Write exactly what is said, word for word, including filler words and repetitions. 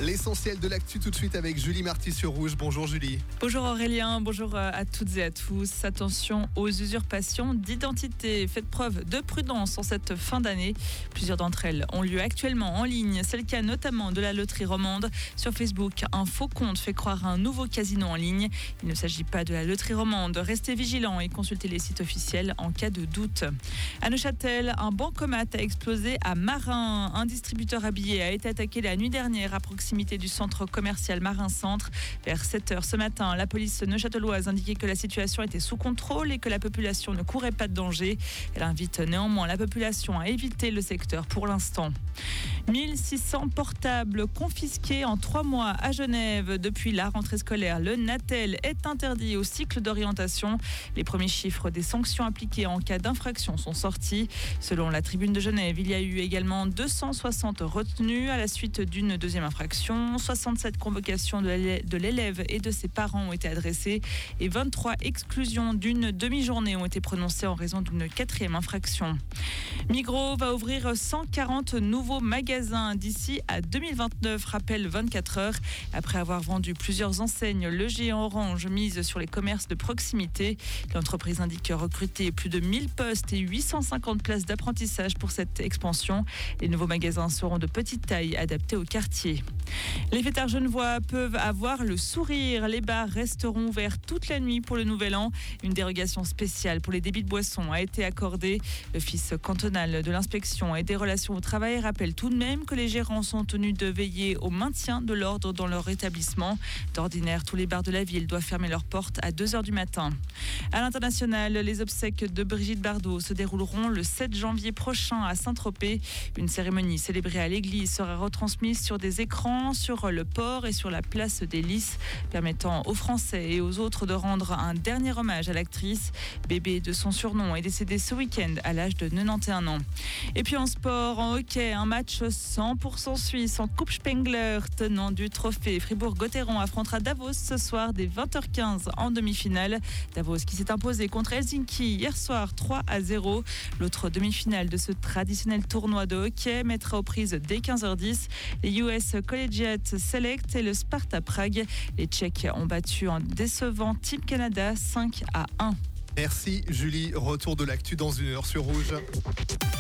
L'essentiel de l'actu tout de suite avec Julie Marty sur Rouge. Bonjour Julie. Bonjour Aurélien, bonjour à toutes et à tous. Attention aux usurpations d'identité. Faites preuve de prudence en cette fin d'année. Plusieurs d'entre elles ont lieu actuellement en ligne. C'est le cas notamment de la loterie romande. Sur Facebook, un faux compte fait croire à un nouveau casino en ligne. Il ne s'agit pas de la loterie romande. Restez vigilants et consultez les sites officiels en cas de doute. À Neuchâtel, un bancomat a explosé à Marin. Un distributeur habillé a été attaqué la nuit dernière à proximité du centre commercial Marin Centre. Vers sept heures ce matin, la police neuchâteloise indiquait que la situation était sous contrôle et que la population ne courait pas de danger. Elle invite néanmoins la population à éviter le secteur pour l'instant. mille six cents portables confisqués en trois mois à Genève. Depuis la rentrée scolaire, le Natel est interdit au cycle d'orientation. Les premiers chiffres des sanctions appliquées en cas d'infraction sont sortis. Selon la Tribune de Genève, il y a eu également deux cent soixante retenues à la suite d'une deuxième infraction. soixante-sept convocations de l'élève et de ses parents ont été adressées et vingt-trois exclusions d'une demi-journée ont été prononcées en raison d'une quatrième infraction. Migros va ouvrir cent quarante nouveaux magasins d'ici à deux mille vingt-neuf, rappelle vingt-quatre heures. Après avoir vendu plusieurs enseignes, le géant Orange mise sur les commerces de proximité. L'entreprise indique recruter plus de mille postes et huit cent cinquante places d'apprentissage pour cette expansion. Les nouveaux magasins seront de petite taille, adaptés au quartier. Les fêtards genevois peuvent avoir le sourire. Les bars resteront ouverts toute la nuit pour le Nouvel An. Une dérogation spéciale pour les débits de boissons a été accordée. L'Office cantonal de l'inspection et des relations au travail rappelle tout de même que les gérants sont tenus de veiller au maintien de l'ordre dans leur établissement. D'ordinaire, tous les bars de la ville doivent fermer leurs portes à deux heures du matin. À l'international, les obsèques de Brigitte Bardot se dérouleront le sept janvier prochain à Saint-Tropez. Une cérémonie célébrée à l'église sera retransmise sur des écrans, sur le port et sur la place des Lys, permettant aux Français et aux autres de rendre un dernier hommage à l'actrice. Bébé de son surnom est décédé ce week-end à l'âge de quatre-vingt-onze ans. Et puis en sport, en hockey, un match cent pour cent suisse en Coupe Spengler, tenant du trophée. Fribourg-Gotteron affrontera Davos ce soir dès vingt heures quinze en demi-finale. Davos qui s'est imposé contre Helsinki hier soir trois à zéro. L'autre demi-finale de ce traditionnel tournoi de hockey mettra aux prises dès quinze heures dix les U S Collegiate Select et le Sparta Prague. Les Tchèques ont battu en décevant Team Canada cinq à un. Merci Julie, retour de l'actu dans une heure sur Rouge.